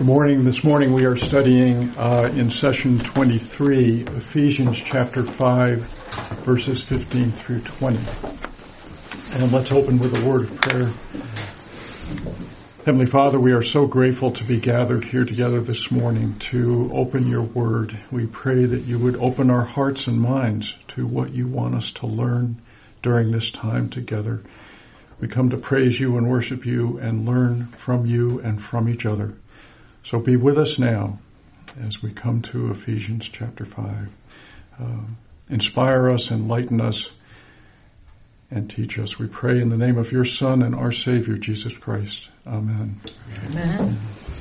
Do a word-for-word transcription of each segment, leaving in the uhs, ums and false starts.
Good morning. This morning we are studying uh, in session twenty-three, Ephesians chapter five, verses fifteen through twenty. And let's open with a word of prayer. Heavenly Father, we are so grateful to be gathered here together this morning to open your word. We pray that you would open our hearts and minds to what you want us to learn during this time together. We come to praise you and worship you and learn from you and from each other. So be with us now as we come to Ephesians chapter five. Uh, inspire us, enlighten us, and teach us. We pray in the name of your Son and our Savior, Jesus Christ. Amen. Amen.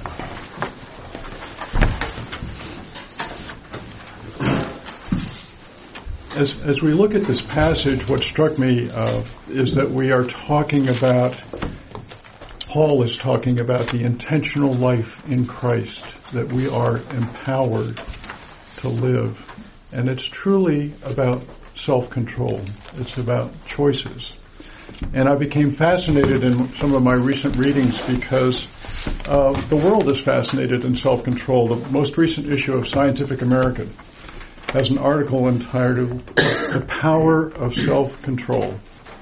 As, as we look at this passage, what struck me uh, is that we are talking about Paul is talking about the intentional life in Christ that we are empowered to live. And it's truly about self-control. It's about choices. And I became fascinated in some of my recent readings because uh, the world is fascinated in self-control. The most recent issue of Scientific American has an article entitled The Power of Self-Control.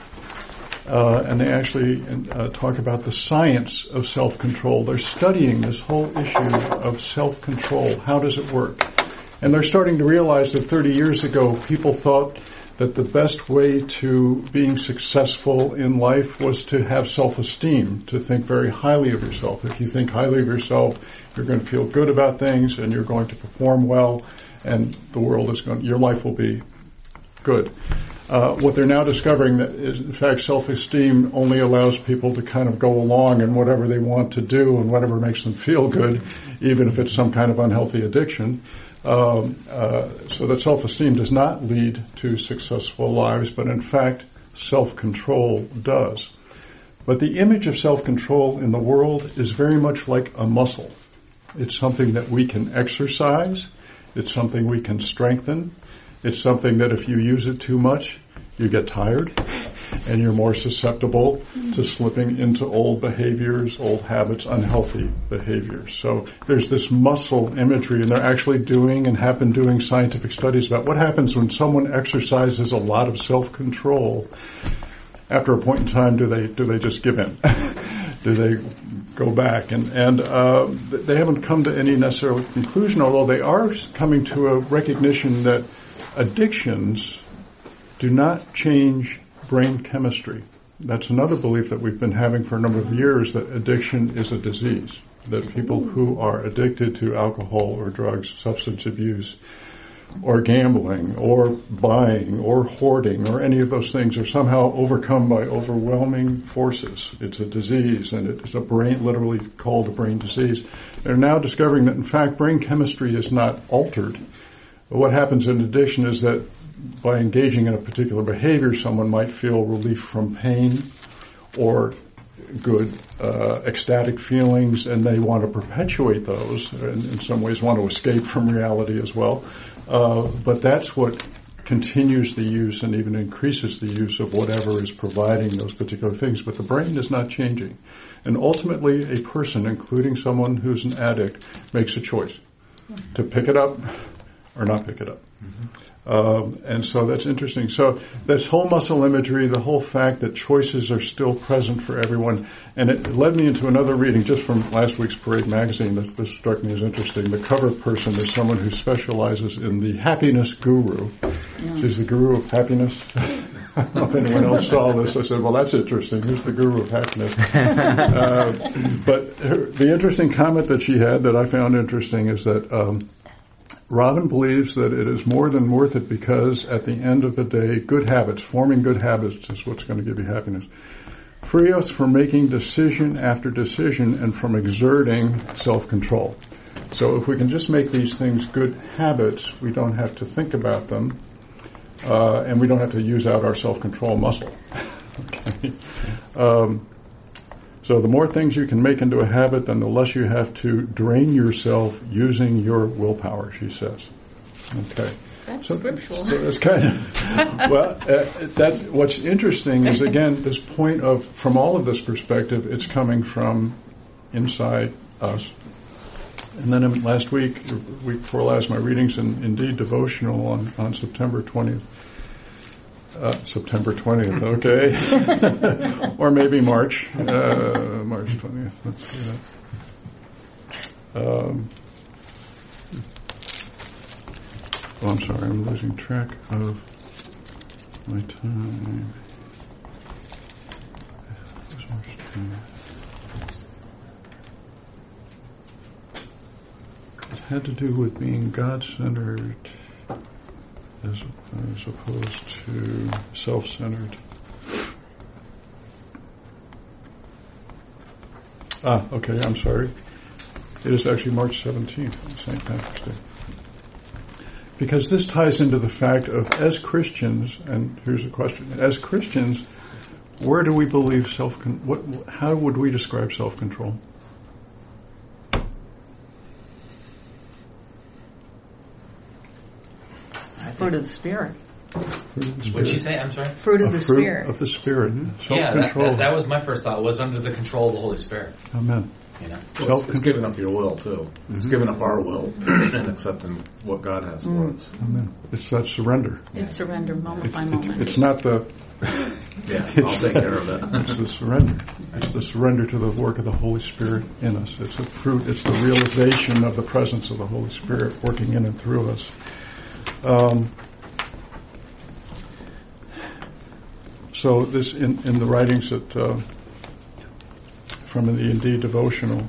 Uh, and they actually uh, talk about the science of self-control. They're studying this whole issue of self-control. How does it work? And they're starting to realize that thirty years ago, people thought that the best way to being successful in life was to have self-esteem, to think very highly of yourself. If you think highly of yourself, you're going to feel good about things and you're going to perform well, and the world is going, your life will be good. Uh, what they're now discovering that is, in fact, self-esteem only allows people to kind of go along in whatever they want to do and whatever makes them feel good, even if it's some kind of unhealthy addiction. Um, uh, so that self-esteem does not lead to successful lives, but in fact, self-control does. But the image of self-control in the world is very much like a muscle. It's something that we can exercise. It's something we can strengthen. It's something that if you use it too much, you get tired and you're more susceptible to slipping into old behaviors, old habits, unhealthy behaviors. So there's this muscle imagery, and they're actually doing and have been doing scientific studies about what happens when someone exercises a lot of self-control. After a point in time, do they do they just give in? Do they go back? And and uh, they haven't come to any necessary conclusion, although they are coming to a recognition that addictions do not change brain chemistry. That's another belief that we've been having for a number of years, that addiction is a disease, that people who are addicted to alcohol or drugs, substance abuse, or gambling, or buying, or hoarding, or any of those things are somehow overcome by overwhelming forces. It's a disease, and it's a brain, literally called a brain disease. They're now discovering that, in fact, brain chemistry is not altered. But what happens in addiction is that by engaging in a particular behavior, someone might feel relief from pain or good uh, ecstatic feelings, and they want to perpetuate those, and in some ways want to escape from reality as well. Uh, but that's what continues the use and even increases the use of whatever is providing those particular things. But the brain is not changing. And ultimately, a person, including someone who's an addict, makes a choice to pick it up or not pick it up. Mm-hmm. Um, and so that's interesting. So this whole muscle imagery, the whole fact that choices are still present for everyone, and it led me into another reading just from last week's Parade magazine that this struck me as interesting. The cover person is someone who specializes in the happiness guru. Yeah. She's the guru of happiness. I don't know if anyone else saw this. I said, well, that's interesting. Who's the guru of happiness? uh, but her, the interesting comment that she had that I found interesting is that um, Robin believes that it is more than worth it because at the end of the day, good habits, forming good habits is what's going to give you happiness. Free us from making decision after decision and from exerting self-control. So if we can just make these things good habits, we don't have to think about them, uh, and we don't have to use out our self-control muscle. Okay. Um, So the more things you can make into a habit, then the less you have to drain yourself using your willpower, she says. Okay. That's so, scriptural. So it's kind of, well, uh, that's, what's interesting is, again, this point of, from all of this perspective, it's coming from inside us. And then um, last week, the week before last, my readings in Indeed devotional on, on September twentieth. Uh, September twentieth, okay. Or maybe March. Uh, March twentieth. Let's see that. Um, oh, I'm sorry, I'm losing track of my time. It was March twentieth. It had to do with being God-centered as, as opposed to self-centered. Ah, okay, I'm sorry. It is actually March seventeenth, Saint Patrick's Day. Because this ties into the fact of, as Christians, and here's a question, as Christians, where do we believe self, what, how would we describe self-control? Fruit of the Spirit. What'd she say? I'm sorry? Fruit of the fruit Spirit. Of the Spirit. Mm-hmm. Yeah, that, that, that was my first thought, was under the control of the Holy Spirit. Amen. You know? Well, it's, it's giving up your will, too. Mm-hmm. It's giving up our will and accepting what God has for mm. us. Amen. It's that surrender. It's surrender moment it, by it, moment. It's not the... yeah, I'll take care of that. It's the surrender. It's the surrender to the work of the Holy Spirit in us. It's the fruit. It's the realization of the presence of the Holy Spirit working in and through us. Um... So this in, in the writings that uh, from the Indeed devotional,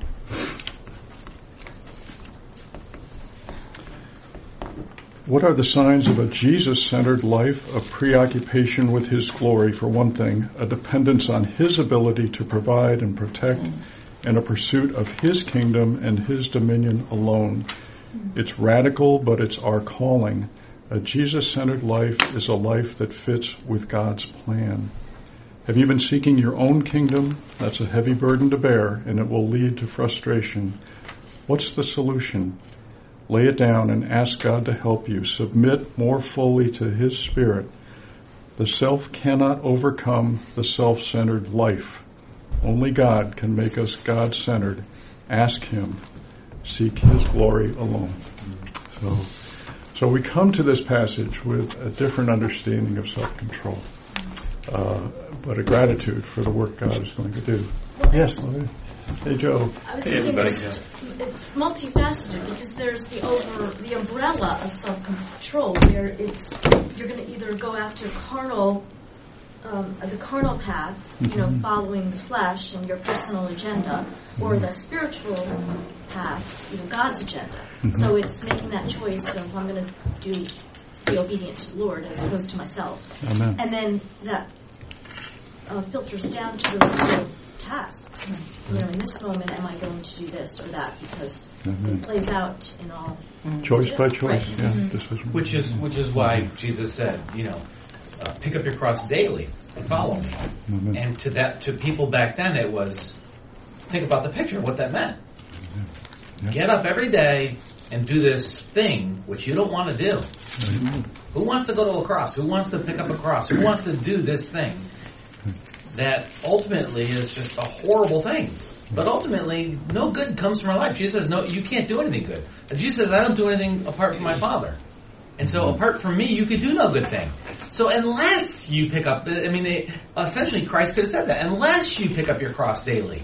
what are the signs of a Jesus-centered life of preoccupation with His glory, for one thing, a dependence on His ability to provide and protect, and a pursuit of His kingdom and His dominion alone? It's radical, but it's our calling. A Jesus-centered life is a life that fits with God's plan. Have you been seeking your own kingdom? That's a heavy burden to bear, and it will lead to frustration. What's the solution? Lay it down and ask God to help you. Submit more fully to His Spirit. The self cannot overcome the self-centered life. Only God can make us God-centered. Ask Him. Seek His glory alone. So... So we come to this passage with a different understanding of self-control, uh, but a gratitude for the work God is going to do. Well, yes. Hey, Joe. I was hey, thinking everybody. it's, it's multifaceted because there's the over the umbrella of self-control where it's you're going to either go after carnal, um, the carnal path, you know, mm-hmm. following the flesh and your personal agenda, or the spiritual path, you know, God's agenda. Mm-hmm. So it's making that choice of I'm going to do be obedient to the Lord as opposed to myself. Amen. And then that uh, filters down to the real tasks. Mm-hmm. You know, in this moment, am I going to do this or that? Because mm-hmm. it plays out in all choice by choice. Right. Yeah, mm-hmm. this is which is which is why Jesus said, you know, uh, pick up your cross daily and follow me. Mm-hmm. And to that, to people back then, it was think about the picture of what that meant. Mm-hmm. Yeah. Get up every day and do this thing which you don't want to do. Mm-hmm. Who wants to go to a cross? Who wants to pick up a cross? Who wants to do this thing that ultimately is just a horrible thing? But ultimately, no good comes from our life. Jesus says, no, you can't do anything good. And Jesus says, I don't do anything apart from my Father. And so apart from me, you could do no good thing. So unless you pick up, I mean, they, essentially Christ could have said that. Unless you pick up your cross daily,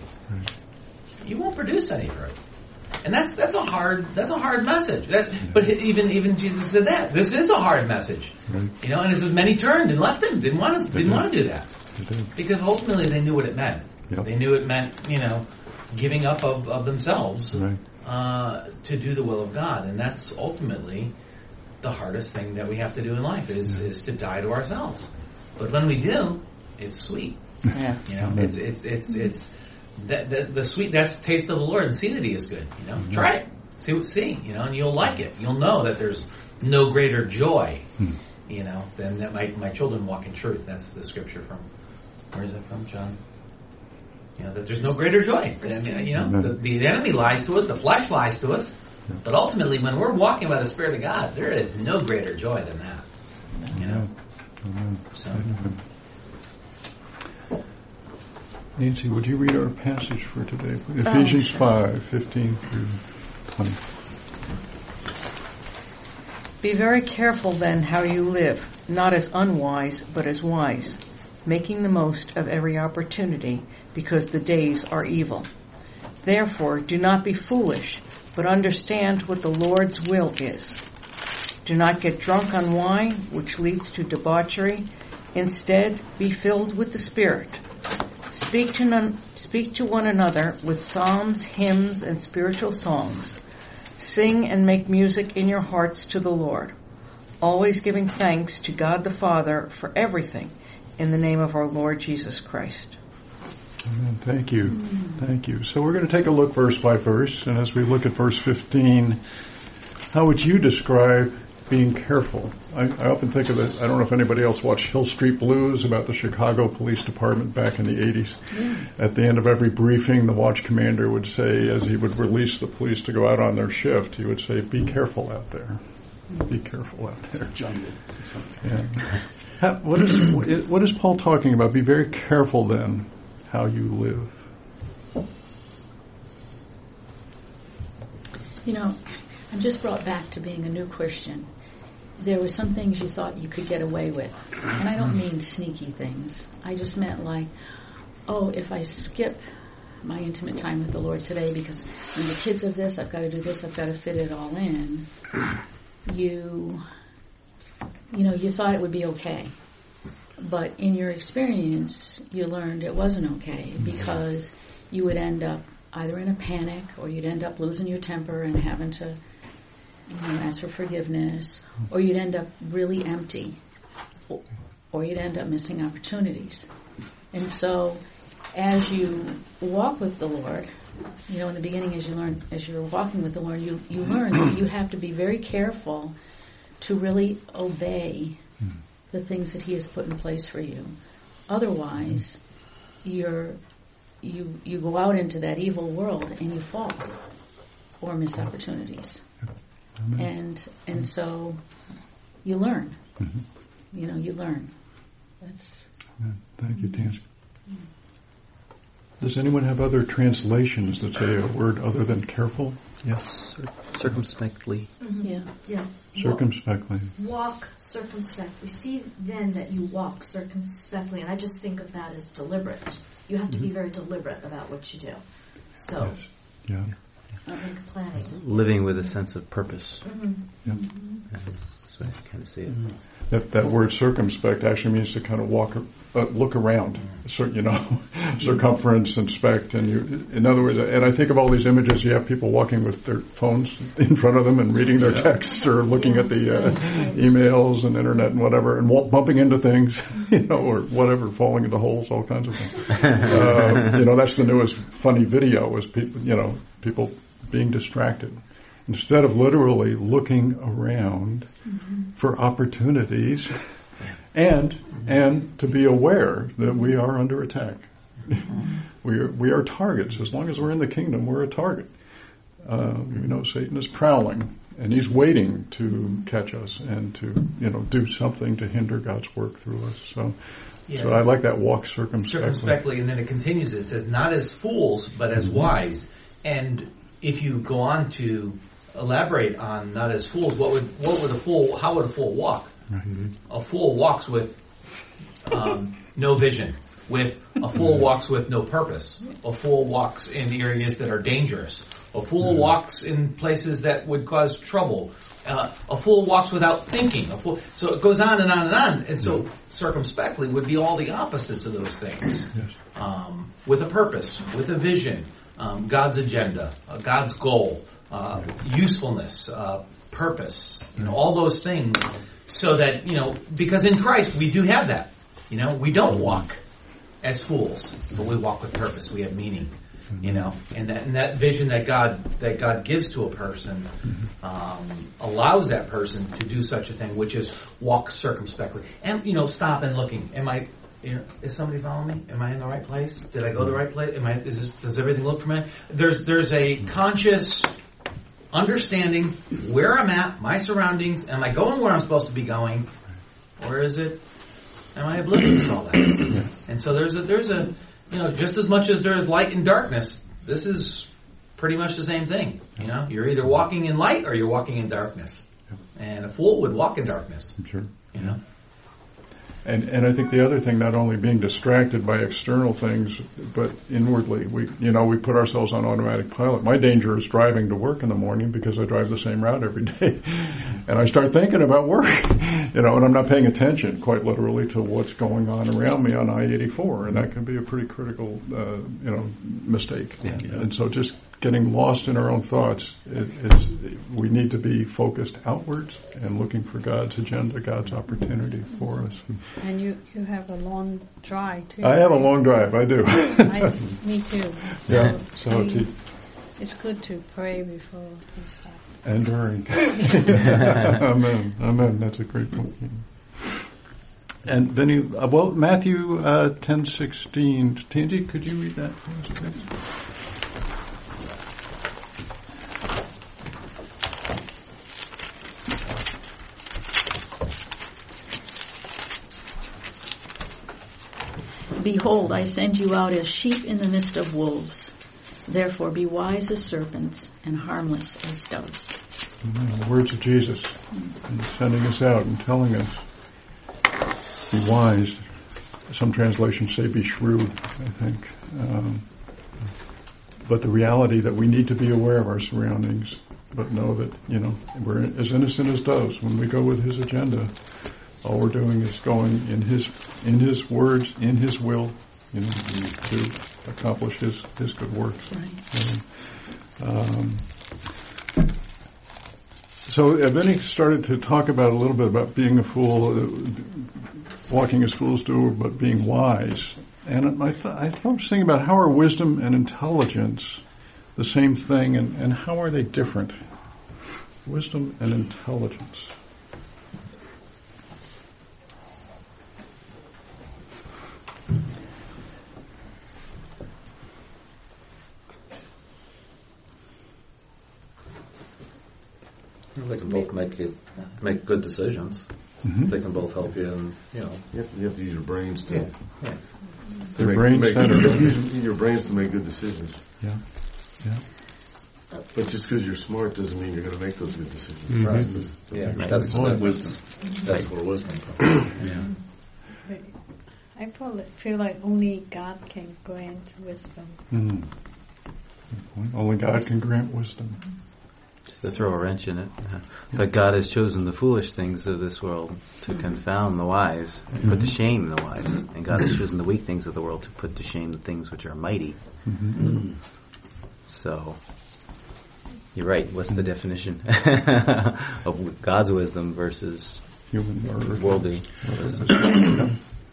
you won't produce any fruit. And that's that's a hard that's a hard message. That, but even even Jesus said that this is a hard message, right. You know. And it says many turned and left him. Didn't want to didn't want to do that because ultimately they knew what it meant. Yep. They knew it meant you know giving up of, of themselves right. uh, to do the will of God, and that's ultimately the hardest thing that we have to do in life is yeah. is to die to ourselves. But when we do, it's sweet. Yeah. You know, it's it's it's it's. That the, the sweet that's taste of the Lord and see that He is good. You know, mm-hmm. Try it, see what see. You know, and you'll like it. You'll know that there's no greater joy, mm. you know, than that my my children walk in truth. That's the scripture from where is it from, John? You know that there's no greater joy. Than, you know, the, the enemy lies to us, the flesh lies to us, but ultimately, when we're walking by the Spirit of God, there is no greater joy than that. You know, so. Nancy, would you read our passage for today? Ephesians oh, sure. five, fifteen through twenty. Be very careful then how you live, not as unwise, but as wise, making the most of every opportunity, because the days are evil. Therefore, do not be foolish, but understand what the Lord's will is. Do not get drunk on wine, which leads to debauchery. Instead, be filled with the Spirit. Speak to, none, speak to one another with psalms, hymns, and spiritual songs. Sing and make music in your hearts to the Lord, always giving thanks to God the Father for everything in the name of our Lord Jesus Christ. Amen. Thank you. Thank you. So we're going to take a look verse by verse, and as we look at verse fifteen, how would you describe being careful? I, I often think of it, I don't know if anybody else watched Hill Street Blues about the Chicago Police Department back in the eighties. Yeah. At the end of every briefing, the watch commander would say, as he would release the police to go out on their shift, he would say, be careful out there. Be careful out there. Jungle. Yeah. How, what, is, what is Paul talking about? Be very careful then how you live. You know, I'm just brought back to being a new Christian. There were some things you thought you could get away with. And I don't mean sneaky things. I just meant like, oh, if I skip my intimate time with the Lord today because when the kids have this, I've got to do this, I've got to fit it all in. You, you know, you thought it would be okay. But in your experience, you learned it wasn't okay because you would end up either in a panic or you'd end up losing your temper and having to, you know, ask for forgiveness, or you'd end up really empty, or you'd end up missing opportunities. And so as you walk with the Lord, you know, in the beginning as you learn, as you're walking with the Lord, you, you learn that you have to be very careful to really obey the things that He has put in place for you. Otherwise, you're you you go out into that evil world and you fall or miss opportunities. Amen. And and so you learn. Mm-hmm. You know, you learn. That's. Amen. Thank you, Tansy. Mm-hmm. Does anyone have other translations that say a word other than careful? Yes. Circumspectly. Mm-hmm. Yeah. Yeah. Circumspectly. Walk circumspectly. We see then that you walk circumspectly, and I just think of that as deliberate. You have to mm-hmm. be very deliberate about what you do. So, yes. Yeah. I think planning. Living with a sense of purpose. Mm-hmm. Yeah. Mm-hmm. That's what I kind of see it. Mm-hmm. That that word circumspect actually means to kind of walk, uh, look around, so, you know, circumference, inspect, and you. In other words, and I think of all these images. You have people walking with their phones in front of them and reading their texts or looking at the uh, emails and internet and whatever, and walk, bumping into things, you know, or whatever, falling into holes, all kinds of things. Uh, you know, that's the newest funny video is people, you know, people being distracted. Instead of literally looking around mm-hmm. for opportunities and and to be aware that we are under attack. Mm-hmm. we are we are targets. As long as we're in the kingdom, we're a target. Uh, you know, Satan is prowling and he's waiting to catch us and to, you know, do something to hinder God's work through us. So yeah. So I like that walk circumspectly. Circumspectly, and then it continues. It says, not as fools, but as mm-hmm. wise. And if you go on to elaborate on not as fools, what would what would a fool? How would a fool walk? Mm-hmm. A fool walks with um, no vision. With a fool walks with no purpose. A fool walks in areas that are dangerous. A fool mm-hmm. walks in places that would cause trouble. Uh, a fool walks without thinking. A fool, so it goes on and on and on. And so mm-hmm. circumspectly would be all the opposites of those things. Yes. Um, with a purpose, with a vision, um, God's agenda, uh, God's goal. Uh, usefulness, uh, purpose, you know, all those things, so that, you know, because in Christ we do have that. You know, we don't walk as fools, but we walk with purpose. We have meaning, you know, and that, and that vision that God that God gives to a person um, allows that person to do such a thing, which is walk circumspectly and, you know, stop and looking. Am I? You know, is somebody following me? Am I in the right place? Did I go the right place? Am I? Is this, does everything look familiar? There's there's a conscious understanding where I'm at, my surroundings. Am I going where I'm supposed to be going, or is it? Am I oblivious to all that? And so there's a there's a you know just as much as there is light and darkness. This is pretty much the same thing. You know, you're either walking in light or you're walking in darkness. And a fool would walk in darkness. Sure. You know. And and I think the other thing, not only being distracted by external things, but inwardly, we you know we put ourselves on automatic pilot. My danger is driving to work in the morning because I drive the same route every day, and I start thinking about work, you know, and I'm not paying attention, quite literally, to what's going on around me on I eighty-four, and that can be a pretty critical, uh, you know, mistake. Yeah. And, and so just getting lost in our own thoughts, it, it's, we need to be focused outwards and looking for God's agenda, God's opportunity for us. And you, you have a long drive, too. I have a long drive, I do. I, me too. So, Yeah, so we- to, it's good to pray before you start. and during. Amen, amen, that's a great point. And then you, uh, well, Matthew uh, ten sixteen. Tandy, could you read that for us, please? Behold, I send you out as sheep in the midst of wolves. Therefore be wise as serpents and harmless as doves. Amen. The words of Jesus, and sending us out and telling us, be wise. Some translations say be shrewd, I think. Um, but the reality that we need to be aware of our surroundings, but know that, you know, we're as innocent as doves when we go with His agenda. All we're doing is going in His in His words, in His will, you know, to accomplish His His good works. Right. Um, so Vinny started to talk about a little bit about being a fool, uh, walking as fools do, but being wise. And I, th- I thought I was thinking about how are wisdom and intelligence the same thing, and, and how are they different? Wisdom and intelligence. They can both make you make good decisions. Mm-hmm. They can both help you, and you know. You have to, you have to use your brains to, Yeah. to Their make, brain make centers. use your brains to make good decisions. Yeah, yeah. But just because you're smart doesn't mean you're going to make those good decisions. Mhm. Right. Yeah, Right. that's the Well, difference. That's where wisdom comes. Yeah. But I probably feel like only God can grant wisdom. Mm. Good point. Only God can grant wisdom. To throw a wrench in it. Uh, but God has chosen the foolish things of this world to confound the wise, and put to shame the wise. And God has chosen the weak things of the world to put to shame the things which are mighty. Mm-hmm. So, you're right. What's the definition of God's wisdom versus Human or worldly wisdom? Yeah.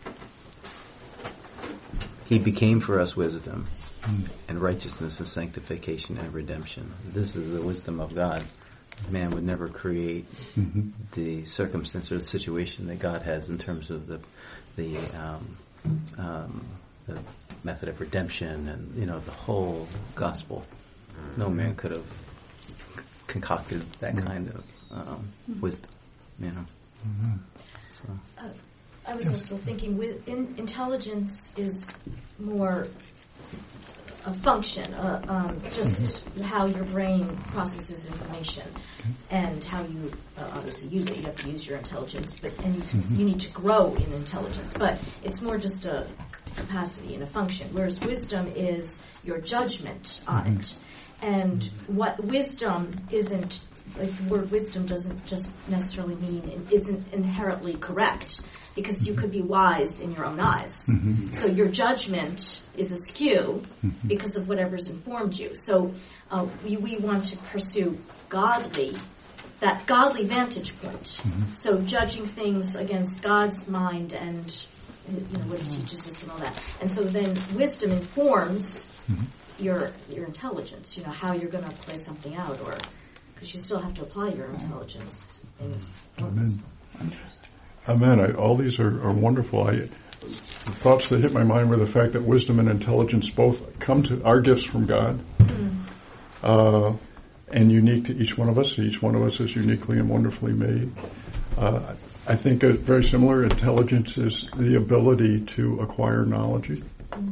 He became for us wisdom Mm. and righteousness and sanctification and redemption. This is the wisdom of God. Man would never create Mhm. the circumstance or the situation that God has in terms of the the, um, um, the method of redemption and, you know, the whole gospel. No man could have concocted that kind of um, wisdom, you know. Mhm. So. Uh, I was also thinking, with in, intelligence is more a function, uh, um, just how your brain processes information and how you uh, obviously use it. You have to use your intelligence, but and Mhm. you need to grow in intelligence. But it's more just a capacity and a function. Whereas wisdom is your judgment on Mhm. it, and what wisdom isn't. Like the word wisdom doesn't just necessarily mean it isn't inherently correct, because you could be wise in your own eyes. Mhm. So your judgment is askew Mhm. because of whatever's informed you. So uh, we, we want to pursue godly, that godly vantage point. Mhm. So judging things against God's mind and, you know, what He teaches us and all that. And so then wisdom informs Mhm. your your intelligence. You know, how you're going to play something out, or because you still have to apply your intelligence. In Amen. Amen. I, all these are, are wonderful. I, the thoughts that hit my mind were the fact that wisdom and intelligence both come to our gifts from God, uh, and unique to each one of us. Each one of us is uniquely and wonderfully made. Uh, I think a very similar intelligence is the ability to acquire knowledge.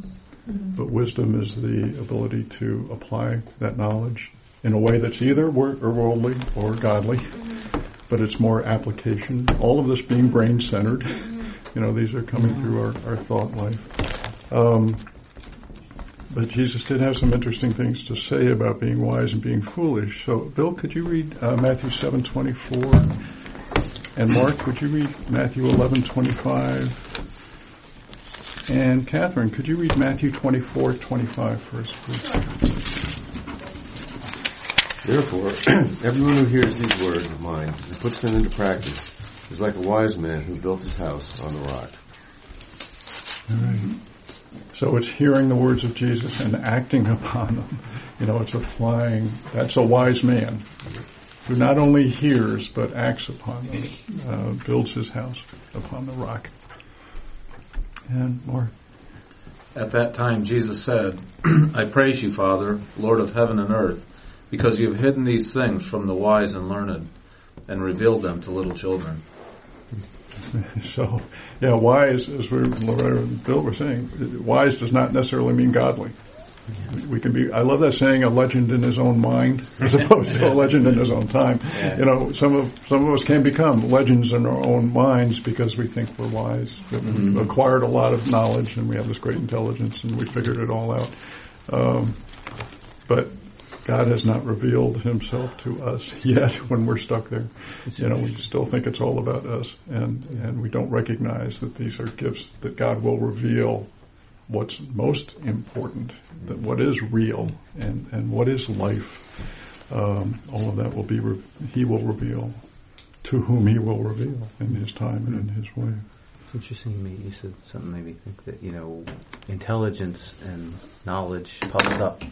Mm-hmm. But wisdom is the ability to apply that knowledge in a way that's either wor- or worldly or godly, mm-hmm. but it's more application. All of this being brain-centered. Mm-hmm. You know, these are coming mm-hmm. through our, our thought life. Um, but Jesus did have some interesting things to say about being wise and being foolish. So, Bill, could you read uh, Matthew seven twenty-four? And Mark, would you read Matthew eleven twenty-five? And Catherine, could you read Matthew twenty-four twenty-five first, please? Therefore, everyone who hears these words of mine and puts them into practice is like a wise man who built his house on the rock. All right. So it's hearing the words of Jesus and acting upon them. You know, it's applying. That's a wise man who not only hears but acts upon them, uh, builds his house upon the rock. And more. At that time Jesus said, I praise you, Father, Lord of heaven and earth, because you have hidden these things from the wise and learned and revealed them to little children. So, yeah, wise, as we, Loretta and Bill were saying, wise does not necessarily mean godly. We can be, I love that saying, a legend in his own mind, as opposed to a legend in his own time. Yeah. You know, some of some of us can become legends in our own minds because we think we're wise, that we've mm-hmm. acquired a lot of knowledge and we have this great intelligence and we figured it all out. Um, but God has not revealed himself to us yet when we're stuck there. You know, we still think it's all about us, and, and we don't recognize that these are gifts that God will reveal what's most important, that what is real and, and what is life. Um, all of that will be, re- he will reveal to whom he will reveal in his time and in his way. It's interesting to me, you said something made me think that, you know, intelligence and knowledge puffs up.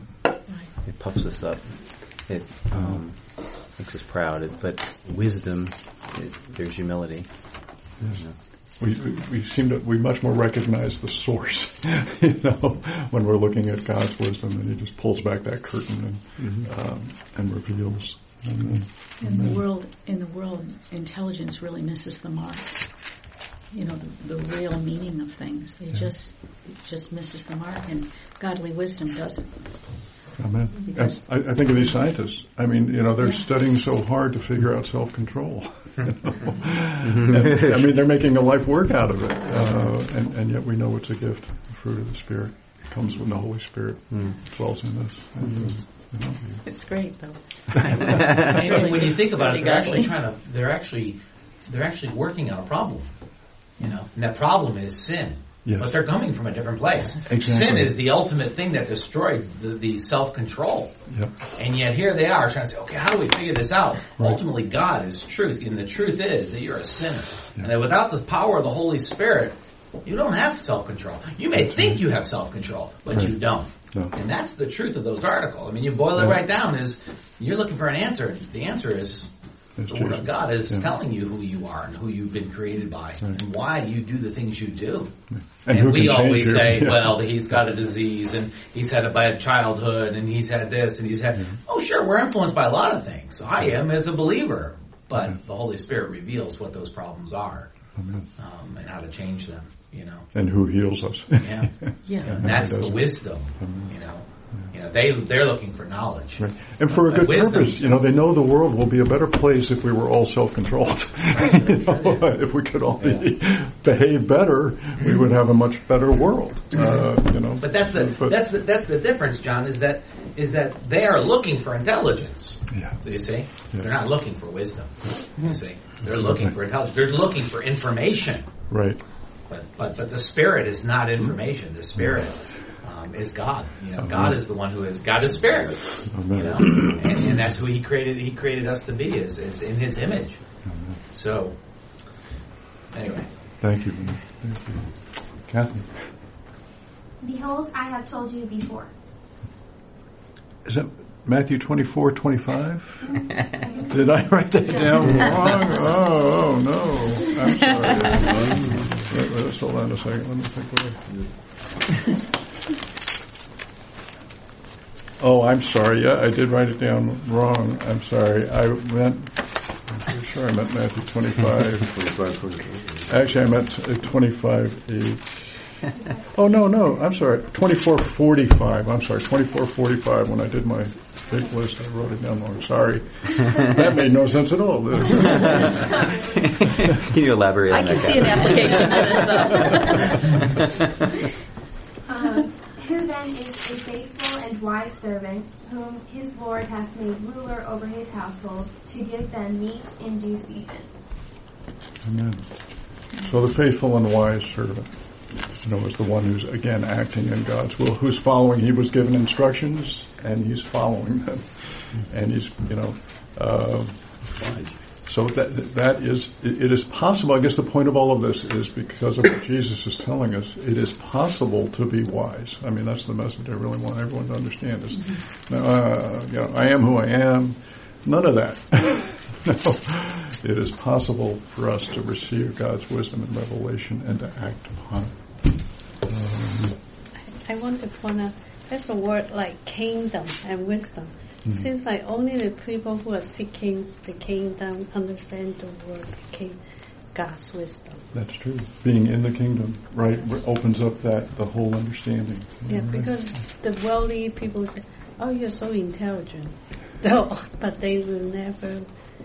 It puffs us up. It um, makes us proud. It, but wisdom, it, there's humility. Yes. You know. We, we we seem to we much more recognize the source, you know, when we're looking at God's wisdom, and He just pulls back that curtain and mm-hmm. um, and reveals. Amen. In Amen. the world, in the world, intelligence really misses the mark. You know, the, the real meaning of things. They yeah. just it just misses the mark, and godly wisdom doesn't. Amen. Because I, I think of these scientists. I mean, you know, they're yeah. studying so hard to figure out self-control. You know? and, I mean, they're making a life work out of it, uh, and, and yet we know it's a gift, the fruit of the Spirit. It comes when the Holy Spirit mm. dwells in us. And, you know. It's great, though. Really, when you think about it, they're actually trying to. They're actually, they're actually working on a problem. You know, and that problem is sin. Yes. But they're coming from a different place. Exactly. Sin is the ultimate thing that destroys the, the self-control. Yep. And yet here they are trying to say, okay, how do we figure this out? Right. Ultimately, God is truth. And the truth is that you're a sinner. Yeah. And that without the power of the Holy Spirit, you don't have self-control. You may that's think right. you have self-control, but right. you don't. No. And that's the truth of those articles. I mean, you boil it yeah. right down is you're looking for an answer. The answer is It's the Word of God is yeah. telling you who you are and who you've been created by right. and why you do the things you do. Yeah. And, and we always you. say, yeah. well, he's got a disease and he's had a bad childhood and he's had this and he's had... Yeah. Oh, sure, we're influenced by a lot of things. I am as a believer. But yeah. the Holy Spirit reveals what those problems are um, and how to change them, you know. And who heals us. Yeah. yeah. And that's the wisdom, Amen. you know. You know, they, they're looking for knowledge. Right. And for a good wisdom. purpose. You know, they know the world will be a better place if we were all self-controlled. Right. you know, if we could all be, yeah. behave better, we would have a much better world. Uh, you know. But that's the but, that's the that's the difference, John, is that is that they are looking for intelligence. Yeah. So you see? Yeah. They're not looking for wisdom. You see? They're looking for intelligence. They're looking for information. Right. But but but the Spirit is not information. The Spirit Um, is God. You know, God is the one who is God is spirit. Amen. You know, and, and that's who He created. He created us to be is, is in His image. Amen. So, anyway, thank you. Thank you, Kathy. Behold, I have told you before. Is that Matthew twenty-four twenty-five? Did I write that down wrong? Oh, oh no! I'm sorry. Wait, let's hold on a second. Let me think what I. Oh, I'm sorry. Yeah, I did write it down wrong. I'm sorry. I meant, I'm pretty sure I meant Matthew twenty-five. twenty-five, twenty-five. Actually, I meant twenty-five eight. Oh, no, no, I'm sorry, twenty-four forty-five, I'm sorry, twenty-four forty-five, when I did my big list, I wrote it down wrong, sorry. That made no sense at all. Can you elaborate I on can that? see an application to this, though. Um, who then is a faithful and wise servant, whom his Lord hath made ruler over his household, to give them meat in due season? Amen. So the faithful and wise servant, you know, is the one who's, again, acting in God's will, who's following. He was given instructions, and he's following them. And he's, you know, uh, so that that is, it, it is possible. I guess the point of all of this is because of what Jesus is telling us, it is possible to be wise. I mean, that's the message I really want everyone to understand is, uh, you know, I am who I am. None of that. No. It is possible for us to receive God's wisdom and revelation and to act upon it. Um, I want to point out, there's a word like kingdom and wisdom. Mm-hmm. It seems like only the people who are seeking the kingdom understand the word king, God's wisdom. That's true. Being in the kingdom, right, opens up that the whole understanding. Yeah, right? because the worldly people say, oh, you're so intelligent. No, but they will never,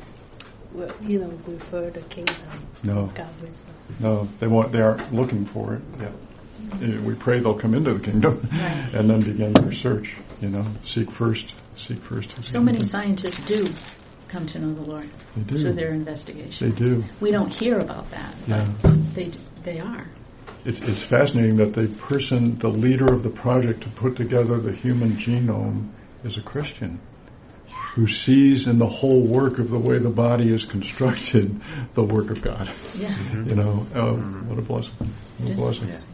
you know, refer the kingdom. No. God wisdom. No, they want. They aren't looking for it yet. We pray they'll come into the kingdom, right. And then begin their search. You know, seek first, seek first. His So kingdom. many scientists do come to know the Lord They do. through their investigations. They do. We don't hear about that, Yeah. but they they are. It's, it's fascinating that the person, the leader of the project to put together the human genome, is a Christian who sees in the whole work of the way the body is constructed the work of God. Yeah. Mm-hmm. You know, oh, what a blessing. What a blessing. Yeah.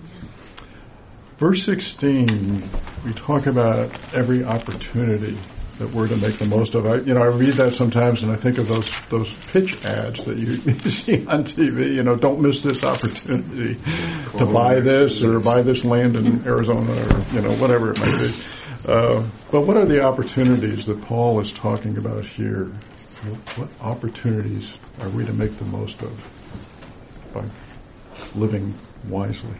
Verse sixteen, we talk about every opportunity that we're to make the most of. I, you know, I read that sometimes and I think of those those pitch ads that you see on T V. You know, don't miss this opportunity to buy this or buy this land in Arizona or, you know, whatever it might be. Uh, but what are the opportunities that Paul is talking about here? What opportunities are we to make the most of by living wisely?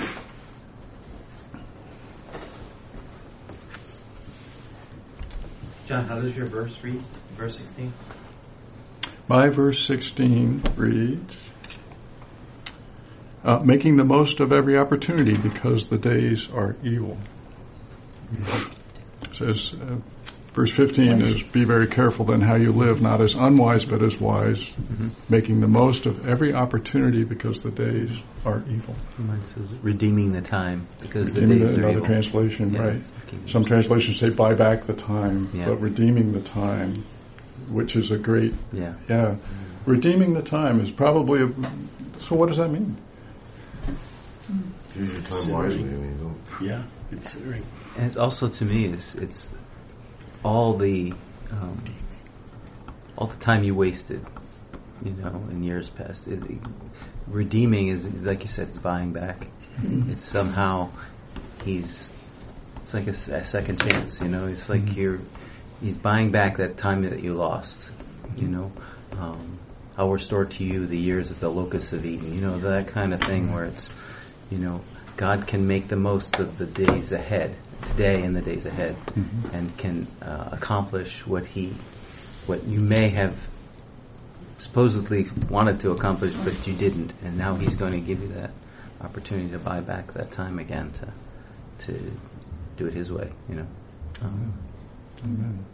John, how does your verse read? Verse sixteen? My verse sixteen reads, uh, making the most of every opportunity because the days are evil. It says, uh, verse fifteen is, be very careful then how you live, not as unwise but as wise, mm-hmm. making the most of every opportunity because the days are evil. Mine says redeeming the time because redeeming the days the, are another evil. translation, Yeah, right. Some translations say buy back the time, yeah. but redeeming the time, which is a great, yeah. yeah. Mm-hmm. Redeeming the time is probably, a, so what does that mean? Use your time wisely. I mean, don't. Yeah, considering. And it's also, to me, it's, it's all the um, all the time you wasted, you know, in years past. It, it, redeeming is, like you said, buying back. Mm-hmm. It's somehow he's it's like a, a second chance, you know. It's like mm-hmm. you're he's buying back that time that you lost, you know. Um, I'll restore to you the years that the locusts have eaten, you know, that kind of thing where it's, you know, God can make the most of the days ahead, today and the days ahead, mm-hmm. and can uh, accomplish what he, what you may have supposedly wanted to accomplish, but you didn't, and now he's going to give you that opportunity to buy back that time again to to do it his way, you know. Um, Amen.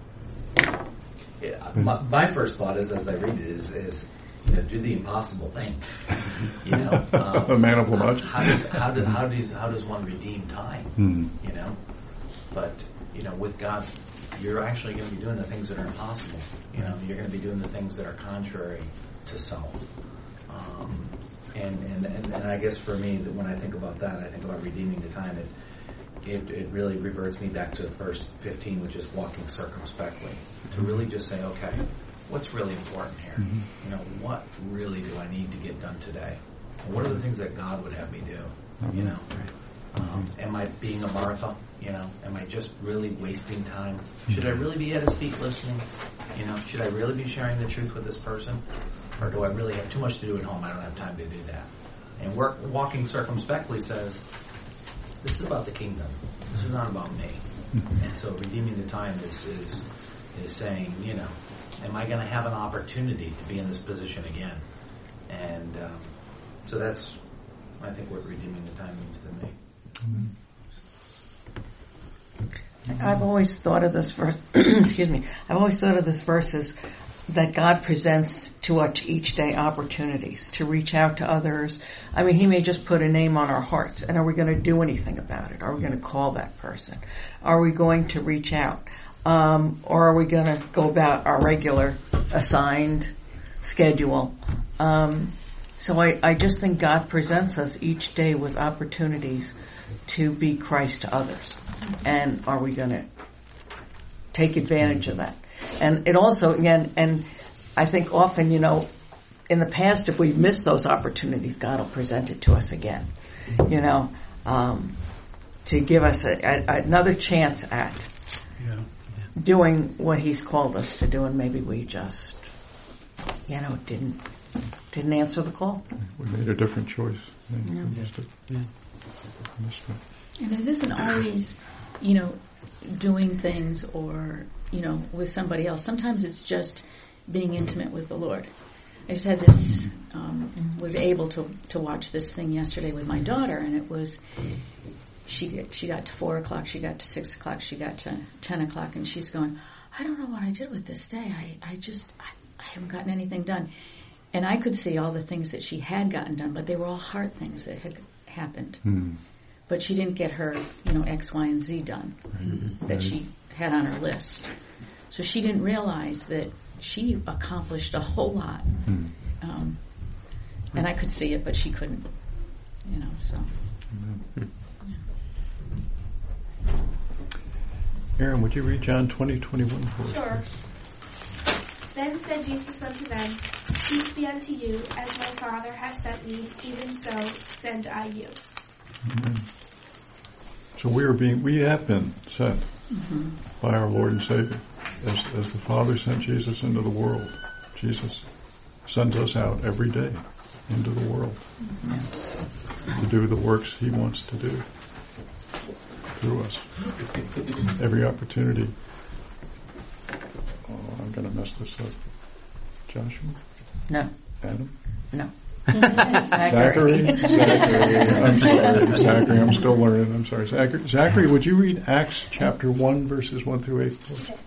Yeah, my, my first thought is, as I read it, is, is you know, do the impossible thing. You know, um, a man of much. How does how does how does how does one redeem time? Mm-hmm. You know, but you know, with God, you're actually going to be doing the things that are impossible. You know, you're going to be doing the things that are contrary to self. Um, and, and, and and I guess for me, that when I think about that, I think about redeeming the time. It it, it really reverts me back to verse fifteen, which is walking circumspectly. To really just say, okay, what's really important here? Mm-hmm. You know, what really do I need to get done today? What are the things that God would have me do? Mm-hmm. You know, um, am I being a Martha? You know, am I just really wasting time? Should I really be at his feet listening? You know, should I really be sharing the truth with this person? Or do I really have too much to do at home? I don't have time to do that. And work, walking circumspectly says, this is about the kingdom. This is not about me. And so redeeming the time is is, is saying, you know, am I going to have an opportunity to be in this position again? And um, so that's, I think, what redeeming the time means to me. Mm-hmm. I've always thought of this verse, excuse me, I've always thought of this verse as that God presents to us each day opportunities to reach out to others. I mean, He may just put a name on our hearts, and are we going to do anything about it? Are we going to call that person? Are we going to reach out? Um, or are we going to go about our regular assigned schedule? Um, so I, I just think God presents us each day with opportunities to be Christ to others. And are we going to take advantage of that? And it also, again, and I think often, you know, in the past, if we've missed those opportunities, God will present it to us again, you know, um, to give us a, a, another chance at yeah. doing what He's called us to do, and maybe we just, you know, didn't didn't answer the call. We made a different choice. Yeah. Missed it. Yeah. Missed it. And it isn't always, you know, doing things or, you know, with somebody else. Sometimes it's just being intimate with the Lord. I just had this, um, was able to to watch this thing yesterday with my daughter, and it was, she she got to four o'clock, she got to six o'clock, she got to ten o'clock, and she's going, I don't know what I did with this day. I, I just, I, I haven't gotten anything done. And I could see all the things that she had gotten done, but they were all hard things that had happened. Hmm. But she didn't get her, you know, X, Y, and Z done right. that right. she had on her list. So she didn't realize that she accomplished a whole lot. Hmm. Um, and I could see it, but she couldn't, you know, so. Yeah. Aaron, would you read John twenty, twenty-one for us? Sure. Then said Jesus unto them, Peace be unto you, as my Father hath sent me, even so send I you. Amen. So we are being, we have been sent mm-hmm. by our Lord and Savior. As, as the Father sent Jesus into the world, Jesus sends us out every day into the world mm-hmm. to do the works He wants to do through us. Every opportunity. Oh, I'm going to mess this up. Joshua? No. Adam? No. Zachary? Zachary. I'm sorry. Zachary, I'm still learning. I'm sorry. Zachary, Zachary, would you read Acts chapter one, verses one through eight, please? Okay.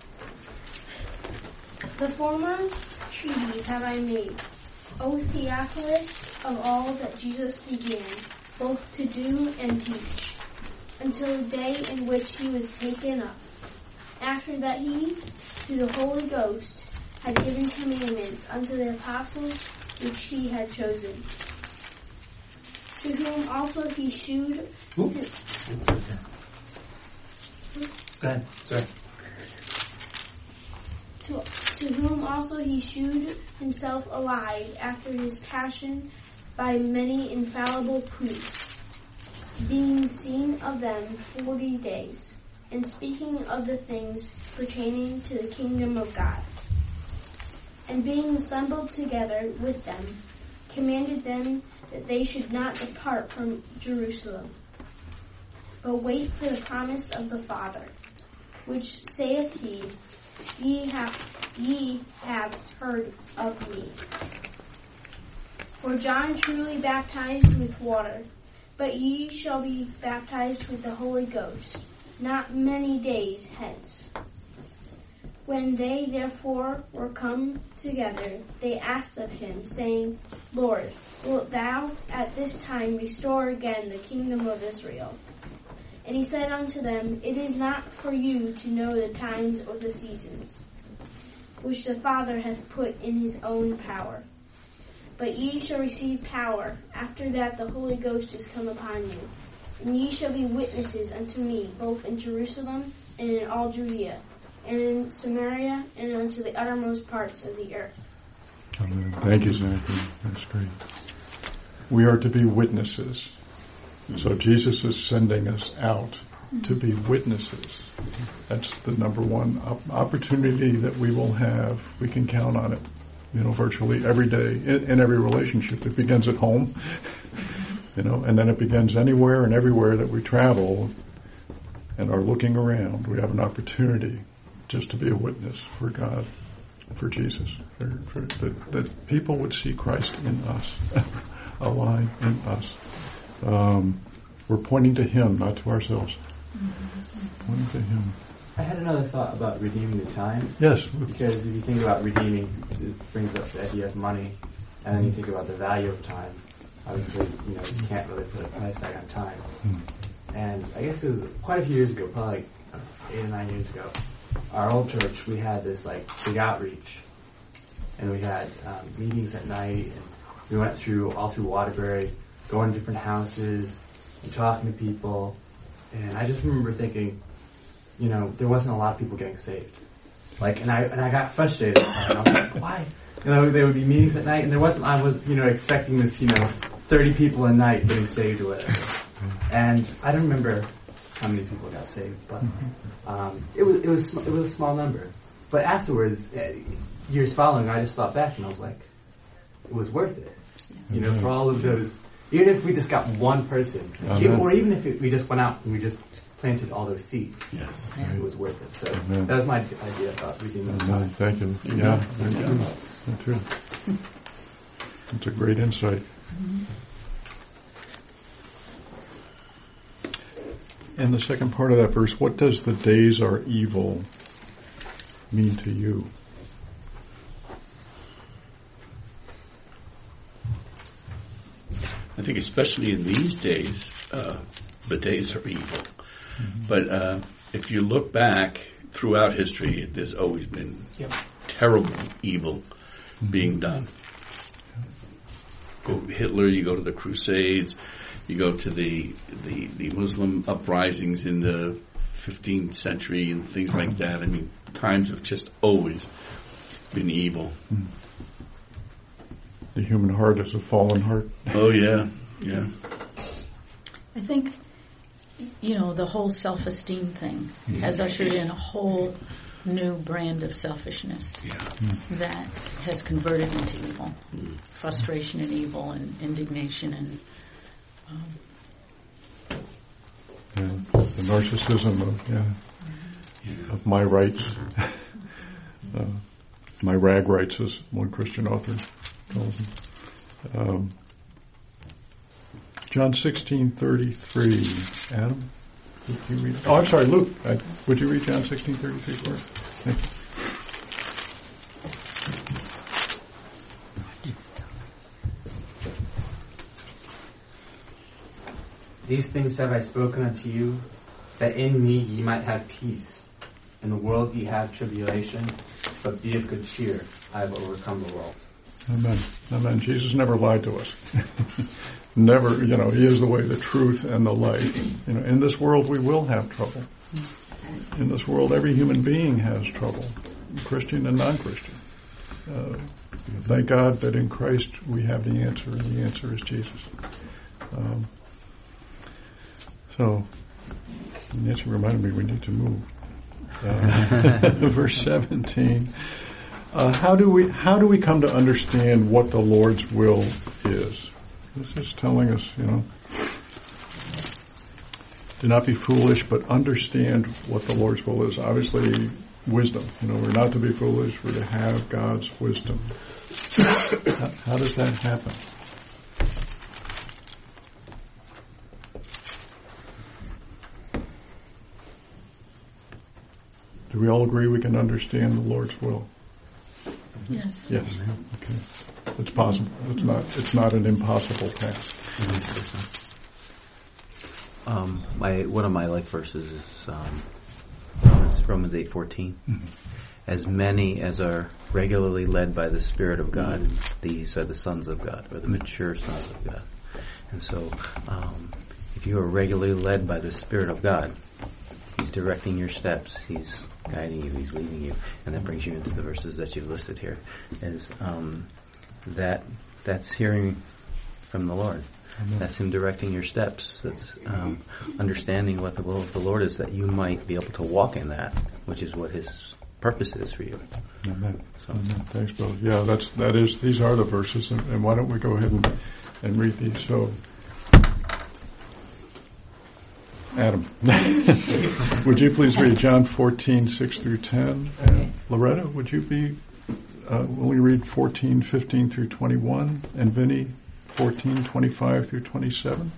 The former treaties have I made, O Theophilus, of all that Jesus began, both to do and teach, until the day in which He was taken up. After that He, through the Holy Ghost, had given commandments unto the apostles which He had chosen, to whom also He shewed. Go ahead. Sorry. To, to whom also He shewed Himself alive after His passion by many infallible proofs, being seen of them forty days, and speaking of the things pertaining to the kingdom of God. And being assembled together with them, commanded them that they should not depart from Jerusalem, but wait for the promise of the Father, which saith He, Ye have, ye have heard of me. For John truly baptized with water, but ye shall be baptized with the Holy Ghost, not many days hence. When they therefore were come together, they asked of Him, saying, Lord, wilt thou at this time restore again the kingdom of Israel? And He said unto them, It is not for you to know the times or the seasons, which the Father hath put in His own power. But ye shall receive power, after that the Holy Ghost is come upon you. And ye shall be witnesses unto me, both in Jerusalem and in all Judea, and in Samaria, and unto the uttermost parts of the earth. Amen. Thank you, Zachary. That's great. We are to be witnesses. So Jesus is sending us out to be witnesses. That's the number one op- opportunity that we will have. We can count on it, you know, virtually every day in, in every relationship. It begins at home. You know, and then it begins anywhere and everywhere that we travel and are looking around. We have an opportunity just to be a witness for God, for Jesus, for, for, that, that people would see Christ in us, alive in us. Um, we're pointing to Him, not to ourselves. Mm-hmm. Pointing to Him. I had another thought about redeeming the time. Yes. Because if you think about redeeming, it brings up the idea of money, and then you think about the value of time. Obviously, you know, you can't really put a price tag on time. Mm. And I guess it was quite a few years ago, probably like eight or nine years ago, our old church, we had this like big outreach, and we had um, meetings at night, and we went through all through Waterbury, going to different houses and talking to people. And I just remember thinking, you know, there wasn't a lot of people getting saved. Like, and I and I got frustrated. And I was like, why? You know, there would be meetings at night, and there wasn't. I was, you know, expecting this, you know, thirty people a night getting saved or whatever. And I don't remember how many people got saved, but um, it was it was it was a small number. But afterwards, uh, years following, I just thought back and I was like, it was worth it. You know, for all of those, even if we just got one person, even, or even if it, we just went out and we just planted all those seeds, yes, it was worth it. So Amen. That was my idea about redeeming the time. Thank you. Yeah, yeah. Me too. It's a great insight. Mm-hmm. And the second part of that verse, what does the days are evil mean to you? I think especially in these days, uh, the days are evil. Mm-hmm. But uh, if you look back throughout history, there's always been yep. terrible evil mm-hmm. being done. Go Hitler, you go to the Crusades, you go to the, the, the Muslim uprisings in the fifteenth century and things like that. I mean, times have just always been evil. Mm. The human heart is a fallen heart. Oh, yeah, yeah. I think, you know, the whole self-esteem thing mm. has ushered in a whole new brand of selfishness yeah. mm. that has converted into evil. Mm. Frustration and evil and indignation and um, yeah, the narcissism of yeah, mm-hmm. of my rights, uh, my rag rights, as one Christian author calls them. Um, John sixteen thirty three. Adam, would you read? Oh, I'm sorry, Luke. I, would you read John sixteen thirty three for us? Thank you. These things have I spoken unto you, that in me ye might have peace. In the world ye have tribulation, but be of good cheer. I have overcome the world. Amen. Amen. Jesus never lied to us. Never, you know, He is the way, the truth, and the light. You know, in this world we will have trouble. In this world, every human being has trouble, Christian and non-Christian. Uh, thank God that in Christ we have the answer, and the answer is Jesus. Um, So, Nancy reminded me we need to move. Uh, verse seventeen. Uh, how do we how do we come to understand what the Lord's will is? This is telling us, you know, do not be foolish, but understand what the Lord's will is. Obviously, wisdom. You know, we're not to be foolish. We're to have God's wisdom. how, how does that happen? Do we all agree we can understand the Lord's will? Yes. Yes. Okay. It's possible. It's not. It's not an impossible task. Um, my one of my life verses is um, Romans, Romans eight fourteen. Mm-hmm. As many as are regularly led by the Spirit of God, mm-hmm. these are the sons of God, or the mature sons of God. And so, um, if you are regularly led by the Spirit of God, He's directing your steps. He's guiding you. He's leading you, and that brings you into the verses that you've listed here. Is um, that that's hearing from the Lord? Mm-hmm. That's Him directing your steps. That's um, understanding what the will of the Lord is, that you might be able to walk in that, which is what His purpose is for you. Amen. So, Amen. Thanks, Bill. Yeah, that's that is. These are the verses, and, and why don't we go ahead and, and read these? So, Adam. Would you please read John fourteen, six through ten? And Loretta, would you be, uh, will you read fourteen, fifteen through twenty-one? And Vinny, fourteen, twenty-five through twenty-seven?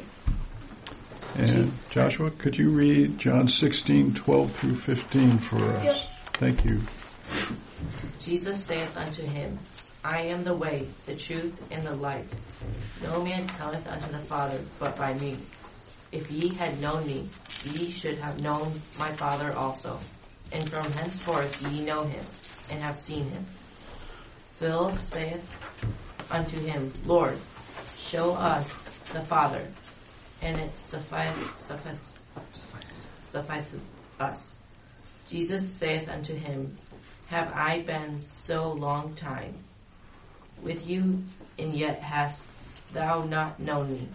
And Joshua, could you read John sixteen, twelve through fifteen for us? Yep. Thank you. Jesus saith unto him, I am the way, the truth, and the life. No man cometh unto the Father but by me. If ye had known me, ye should have known my Father also. And from henceforth ye know him, and have seen him. Philip saith unto him, Lord, show us the Father, and it suffice, suffice, sufficeth us. Jesus saith unto him, Have I been so long time with you, and yet hast thou not known me?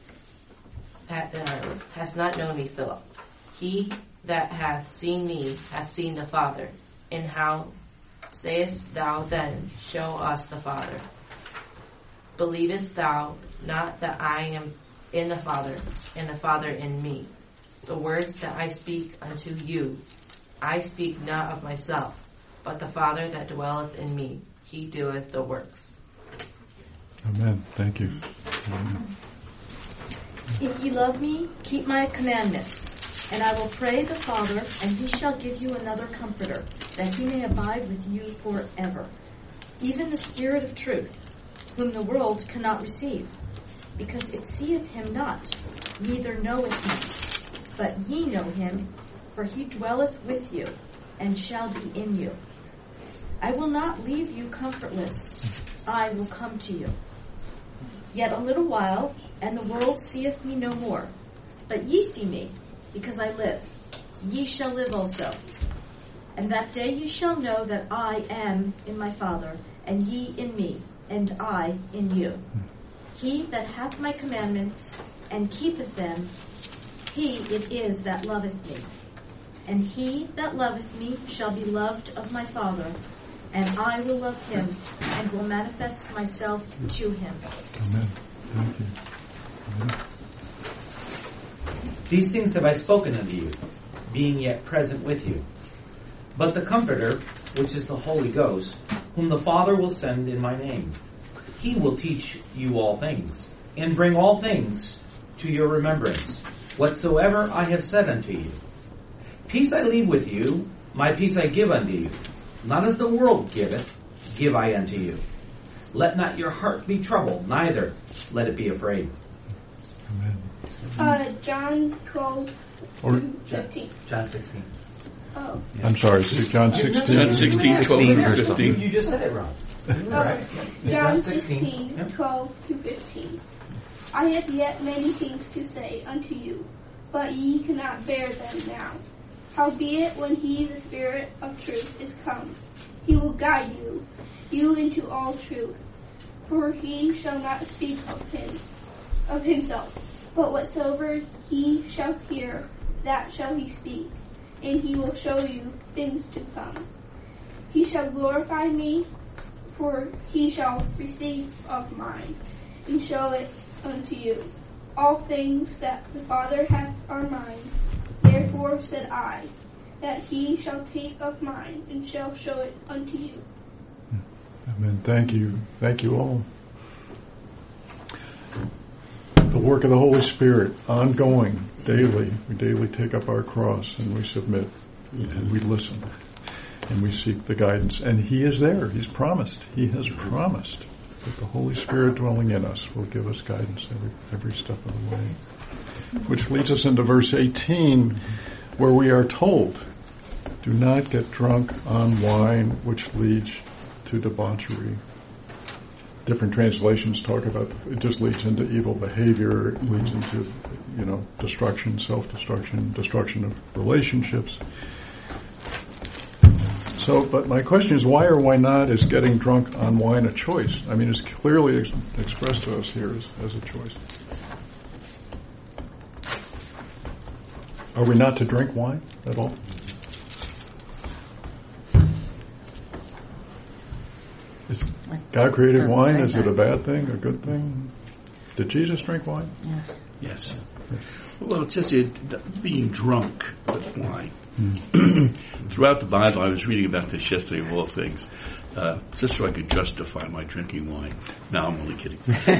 Uh, hast not known me, Philip. He that hath seen me hath seen the Father. And how sayest thou then, Show us the Father? Believest thou not that I am in the Father, and the Father in me? The words that I speak unto you, I speak not of myself, but the Father that dwelleth in me, he doeth the works. Amen. Thank you. Amen. If ye love me, keep my commandments. And I will pray the Father, and he shall give you another Comforter, that he may abide with you forever. Even the Spirit of truth, whom the world cannot receive, because it seeth him not, neither knoweth him. But ye know him, for he dwelleth with you, and shall be in you. I will not leave you comfortless. I will come to you. Yet a little while, and the world seeth me no more. But ye see me, because I live. Ye shall live also. And that day ye shall know that I am in my Father, and ye in me, and I in you. He that hath my commandments, and keepeth them, he it is that loveth me. And he that loveth me shall be loved of my Father, and I will love him, and will manifest myself to him. Amen. Thank you. Amen. These things have I spoken unto you, being yet present with you. But the Comforter, which is the Holy Ghost, whom the Father will send in my name, he will teach you all things, and bring all things to your remembrance, whatsoever I have said unto you. Peace I leave with you, my peace I give unto you. Not as the world giveth, give I unto you. Let not your heart be troubled, neither let it be afraid. Amen. Uh, John twelve, Or, fifteen. John sixteen. Oh. I'm sorry, John sixteen. John sixteen, twelve, and fifteen. You just said it wrong. Oh. Yeah, John sixteen, sixteen, yep. twelve to fifteen. I have yet many things to say unto you, but ye cannot bear them now. Howbeit, when he, the Spirit of truth, is come, he will guide you, you into all truth. For he shall not speak of him, of himself, but whatsoever he shall hear, that shall he speak, and he will show you things to come. He shall glorify me, for he shall receive of mine, and show it unto you. All things that the Father hath are mine. Therefore said I, that he shall take of mine, and shall show it unto you. Amen. Thank you. Thank you all. The work of the Holy Spirit, ongoing, daily. We daily take up our cross and we submit and we listen and we seek the guidance. And He is there. He's promised. He has promised that the Holy Spirit dwelling in us will give us guidance every every step of the way. Which leads us into verse eighteen, where we are told, do not get drunk on wine, which leads to debauchery. Different translations talk about it just leads into evil behavior, it leads into, you know, destruction, self-destruction, destruction of relationships. So, but my question is, why or why not is getting drunk on wine a choice? I mean, it's clearly ex- expressed to us here as, as a choice. Are we not to drink wine at all? Is God created wine? Is it a bad thing, a good thing? Did Jesus drink wine? Yes. Yes. Well, it says it being drunk with wine. Mm. Throughout the Bible, I was reading about this yesterday of all things, uh, just so I could justify my drinking wine. No, I'm only kidding.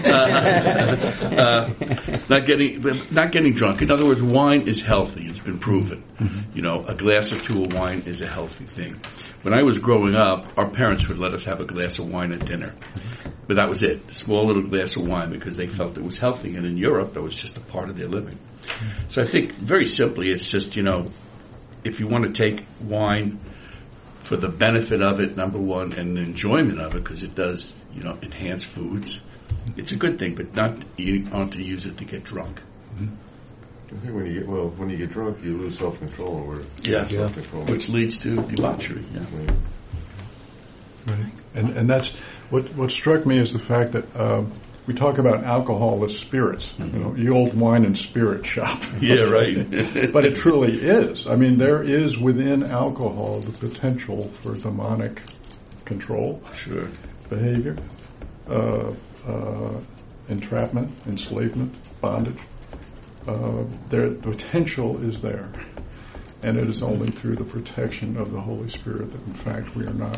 uh, uh, not getting, not getting drunk. In other words, wine is healthy. It's been proven. Mm-hmm. You know, a glass or two of wine is a healthy thing. When I was growing up, our parents would let us have a glass of wine at dinner. But that was it, a small little glass of wine, because they felt it was healthy. And in Europe, that was just a part of their living. So I think, very simply, it's just, you know, if you want to take wine for the benefit of it, number one, and the enjoyment of it, because it does, you know, enhance foods, it's a good thing, but not you aren't to use it to get drunk. Mm-hmm. I think when you get, well, when you get drunk, you lose self-control. Or yeah, self-control. Which leads to debauchery. Yeah. Right. Right. And and that's what what struck me is the fact that um, we talk about alcohol as spirits. Mm-hmm. You know, the old wine and spirit shop. Yeah, right. But it truly is. I mean, there is within alcohol the potential for demonic control, sure, behavior, uh, uh, entrapment, enslavement, bondage. Uh, there, the potential is there, and it is only through the protection of the Holy Spirit that, in fact, we are not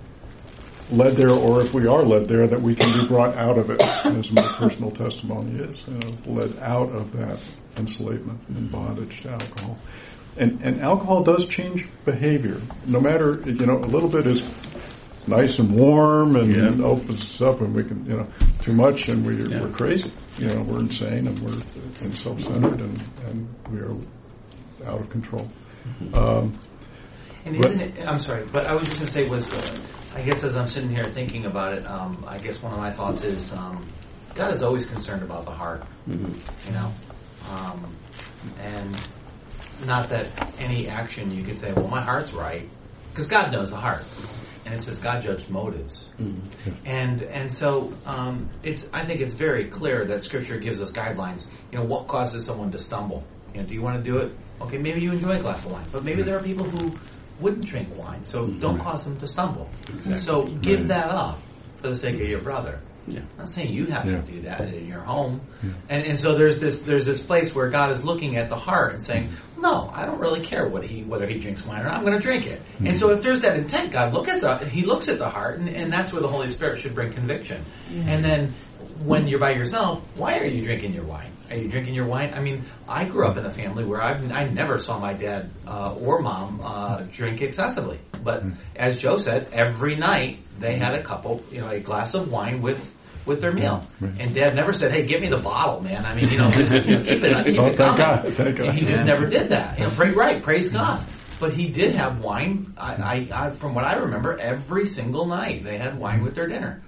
led there, or if we are led there, that we can be brought out of it, as my personal testimony is, you know, led out of that enslavement and bondage to alcohol. And, and alcohol does change behavior. No matter, you know, a little bit is nice and warm and, yeah. and opens us up, and we can, you know, too much and we, yeah. we're crazy. You know, we're insane and we're and self-centered and, and we are out of control. Mm-hmm. Um, and isn't it, I'm sorry, but I was just going to say was, uh, I guess as I'm sitting here thinking about it, um, I guess one of my thoughts is um, God is always concerned about the heart, mm-hmm. you know, um, and not that any action you could say, well, my heart's right, because God knows the heart. And it says God judged motives, mm-hmm. and and so um, it's. I think it's very clear that Scripture gives us guidelines. You know, what causes someone to stumble? You know, do you want to do it? Okay, maybe you enjoy a glass of wine, but maybe there are people who wouldn't drink wine, so mm-hmm. don't cause them to stumble. Exactly. So give right. that up for the sake of your brother. Yeah. I'm not saying you have yeah. to do that in your home. Yeah. And and so there's this there's this place where God is looking at the heart and saying, no, I don't really care what he whether he drinks wine or not. I'm going to drink it. Mm-hmm. And so if there's that intent, God look at the, he looks at the heart, and, and that's where the Holy Spirit should bring conviction. Mm-hmm. And then when you're by yourself, why are you drinking your wine? Are you drinking your wine? I mean, I grew up in a family where I I never saw my dad uh, or mom uh, drink excessively. But mm-hmm. as Joe said, every night they had a couple, you know, a glass of wine with. with their meal. Right. And Dad never said, hey, give me the bottle, man. I mean, you know, just, you know keep it, keep oh, it coming. God, thank God. He just never did that. You know, pray, right, praise God. But he did have wine. I, I, I, from what I remember, every single night they had wine with their dinner.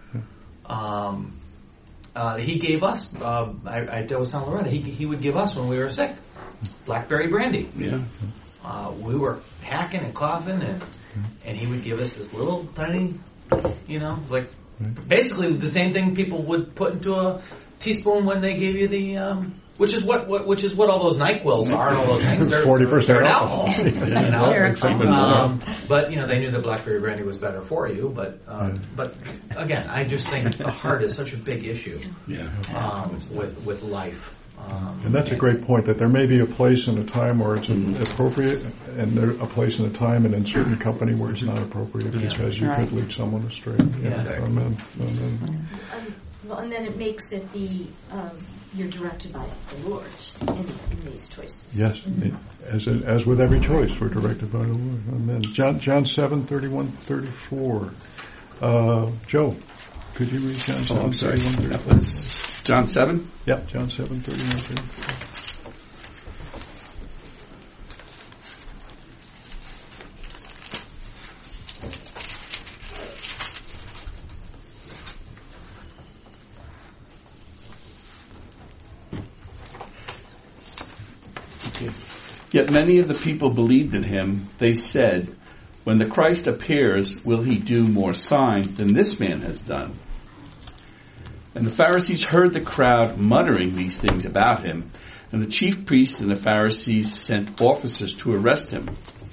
Um, uh, he gave us, uh, I, I was telling Loretta, he, he would give us when we were sick, blackberry brandy. Yeah. Uh, we were hacking and coughing, and and he would give us this little tiny, you know, like, basically the same thing people would put into a teaspoon when they gave you the, um, which is what, what which is what all those NyQuils are and all those things. They're forty percent alcohol. alcohol. You know? Sure. Um, but you know they knew that blackberry brandy was better for you. But um, but again, I just think the heart is such a big issue. Yeah. Um, with with life. Um, and that's a great point, that there may be a place and a time where it's mm-hmm. appropriate, and there a place and a time and in certain company where it's not appropriate, yeah. because you right. could lead someone astray. Yeah. Yes. Amen. Amen. Um, well, and then it makes it be, um, you're directed by the Lord in, in these choices. Yes, mm-hmm. as in, as with every choice, we're directed by the Lord. Amen. John, John seven, thirty-one, thirty-four. Uh, Joe, could you read John seven, oh, sorry. thirty-one, thirty-four? That was John seven? Yep, John seven, thirty-one, thirty-four. Yet many of the people believed in him. They said, when the Christ appears, will he do more signs than this man has done? And the Pharisees heard the crowd muttering these things about him. And the chief priests and the Pharisees sent officers to arrest him.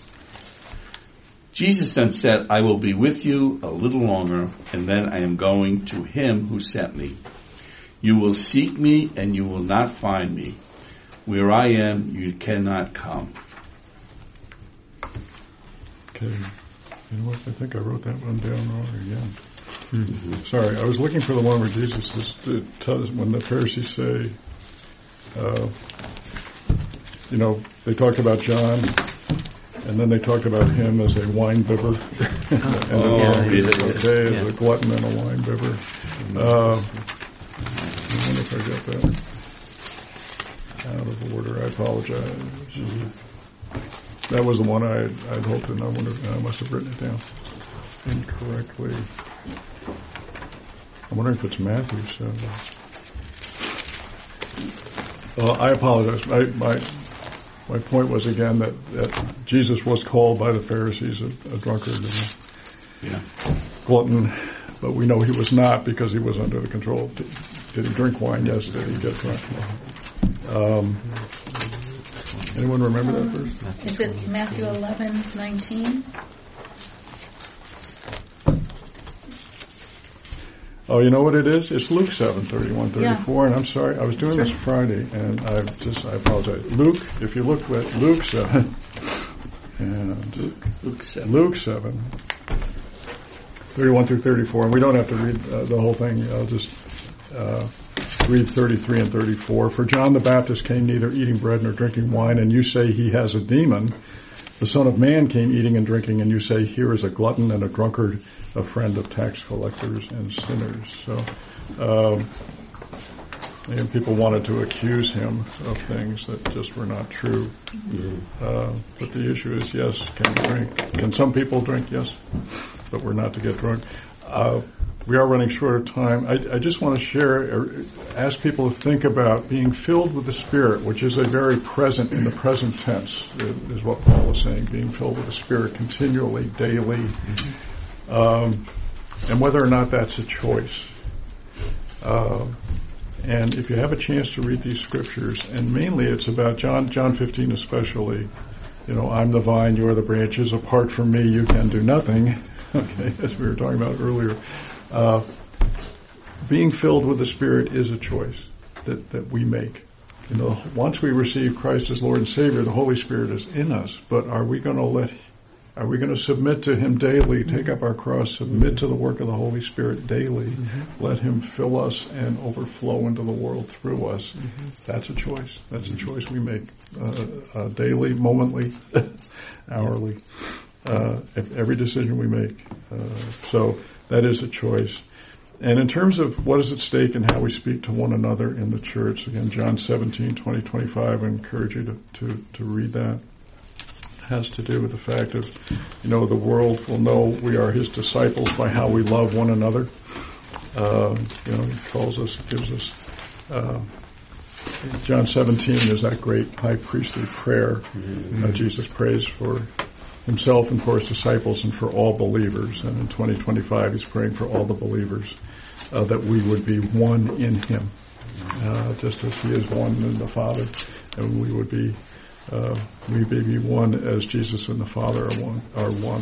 Jesus then said, I will be with you a little longer, and then I am going to him who sent me. You will seek me and you will not find me. Where I am, you cannot come. Okay. You know what? I think I wrote that one down wrong again. Mm-hmm. Sorry, I was looking for the one where Jesus is, uh, tells, when the Pharisees say, uh, you know, they talked about John, and then they talked about him as a wine bibber. and oh, yeah, yeah, okay, yeah. as a glutton and a wine bibber. Uh, I wonder if I got that out of order. I apologize. Mm-hmm. That was the one I I'd hoped, and I wonder I must have written it down incorrectly. I'm wondering if it's Matthew. So, well, I apologize. My my my point was again that, that Jesus was called by the Pharisees a, a drunkard and a yeah. glutton, but we know he was not because he was under the control. Did, did he drink wine? Yes. Did he get drunk? Um, anyone remember um, that verse? Is it Matthew eleven nineteen? Oh, you know what it is? It's Luke seven thirty-one thirty-four, Yeah. And I'm sorry, I was doing That's this Friday, and I just I apologize. Luke, if you look at Luke seven, and Luke, Luke seven, Luke seven, thirty-one through thirty-four, and we don't have to read uh, the whole thing. I'll just uh, read thirty-three and thirty-four. For John the Baptist came neither eating bread nor drinking wine, and you say he has a demon. The Son of Man came eating and drinking, and you say, here is a glutton and a drunkard, a friend of tax collectors and sinners. So, um, and people wanted to accuse him of things that just were not true. Mm-hmm. Uh, but the issue is, yes, can we drink? Can some people drink? Yes, but we're not to get drunk. Uh, we are running short of time. I, I just want to share, uh, ask people to think about being filled with the Spirit, which is a very present, in the present tense, is what Paul is saying, being filled with the Spirit continually, daily, mm-hmm. um, and whether or not that's a choice. Uh, and if you have a chance to read these scriptures, and mainly it's about John, John fifteen especially, you know, I'm the vine, you are the branches, apart from me you can do nothing. Okay, as we were talking about earlier. Uh, being filled with the Spirit is a choice that, that we make. You know, once we receive Christ as Lord and Savior, the Holy Spirit is in us. But are we going to let, are we going to submit to Him daily, take up our cross, submit to the work of the Holy Spirit daily, mm-hmm. let Him fill us and overflow into the world through us? Mm-hmm. That's a choice. That's a choice we make uh, uh, daily, momently, hourly. Uh, if every decision we make. Uh, so that is a choice. And in terms of what is at stake and how we speak to one another in the church, again, John seventeen, twenty, twenty-five, I encourage you to, to, to read that. It has to do with the fact of, you know, the world will know we are His disciples by how we love one another. Uh, you know, He calls us, gives us, uh, John seventeen is that great high priestly prayer. Mm-hmm. Uh, Jesus prays for Himself and for His disciples and for all believers. And in twenty twenty-five, He's praying for all the believers uh, that we would be one in Him, uh, just as He is one in the Father, and we would be uh, we may be one as Jesus and the Father are one. Are one.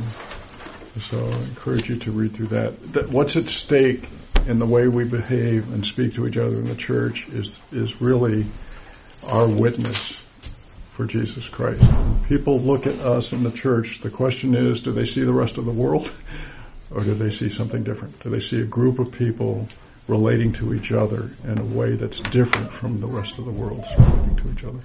So I encourage you to read through that. that. What's at stake in the way we behave and speak to each other in the church is is really our witness for Jesus Christ. When people look at us in the church, the question is, do they see the rest of the world? Or do they see something different? Do they see a group of people relating to each other in a way that's different from the rest of the world relating to each other?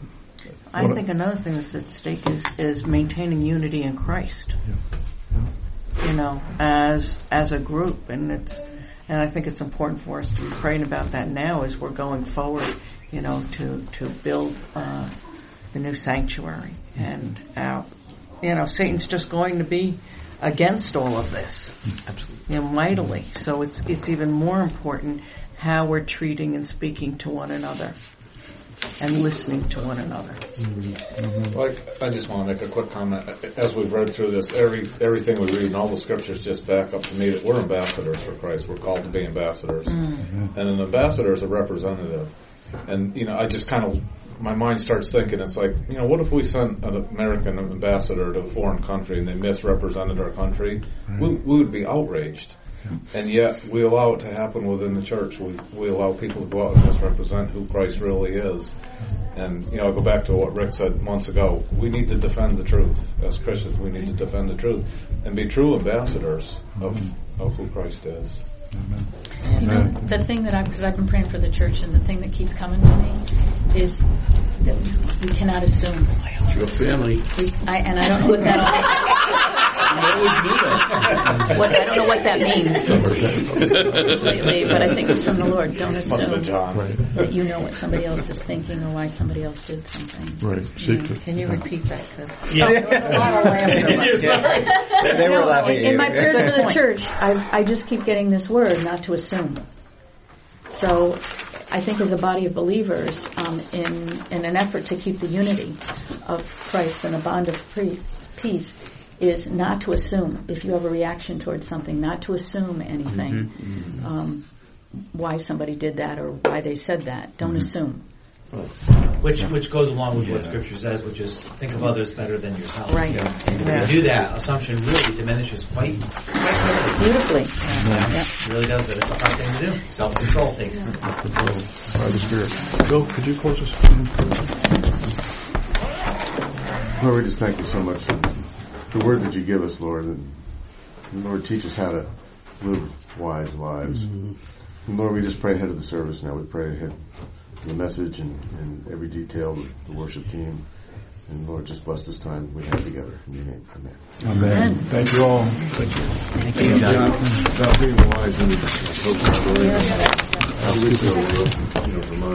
I what think a, another thing that's at stake is, is maintaining unity in Christ. Yeah. Yeah. You know, as as a group. And it's and I think it's important for us to be praying about that now as we're going forward, you know, to, to build uh the new sanctuary. And, uh, you know, Satan's just going to be against all of this. Absolutely. You know, mightily. So it's it's even more important how we're treating and speaking to one another and listening to one another. Mm-hmm. Well, I, I just want to make a quick comment. As we've read through this, every everything we read in all the scriptures just back up to me that we're ambassadors for Christ. We're called to be ambassadors. Mm-hmm. And an ambassador is a representative. And, you know, I just kind of, my mind starts thinking, it's like, you know, what if we sent an American ambassador to a foreign country and they misrepresented our country? Mm-hmm. We, we would be outraged. And yet we allow it to happen within the church. We we allow people to go out and misrepresent who Christ really is. And, you know, I'll go back to what Rick said months ago. We need to defend the truth. As Christians, we need to defend the truth and be true ambassadors of, of who Christ is. You know, the thing that I've, because I've been praying for the church, and the thing that keeps coming to me is that we cannot assume. It's your family. We, I, and I don't know what that what, I don't know what that means completely, but I think it's from the Lord. Don't assume that you know what somebody else is thinking or why somebody else did something. Right. Yeah. Can you repeat that? Cause yeah. there was a lot of laughter. You're sorry. They, they were no, laughing in, at in my you. prayers for the church, I, I just keep getting this word, not to assume. So I think as a body of believers, um, in, in an effort to keep the unity of Christ and a bond of pre- peace, is not to assume if you have a reaction towards something, not to assume anything, mm-hmm. um, why somebody did that or why they said that. Don't mm-hmm. assume. Which which goes along with yeah. what Scripture says, which is think of others better than yourself. Right. Yeah. And if yeah. you do that, assumption really diminishes quite, quite quickly. Beautifully. Yeah. Yeah. It really does, but it's a hard thing to do. Self-control takes yeah. by the Spirit. Bill, could you close us? Lord, we just thank you so much for the word that you give us, Lord. And Lord, teach us how to live wise lives. Mm-hmm. And Lord, we just pray ahead of the service now. We pray ahead of the message and, and every detail of the worship team. And Lord, just bless this time we have together. In your name, amen. Amen. Amen. Thank you all. Thank you. Thank you, John. About being wise in the hope of the story. How we feel, you know, from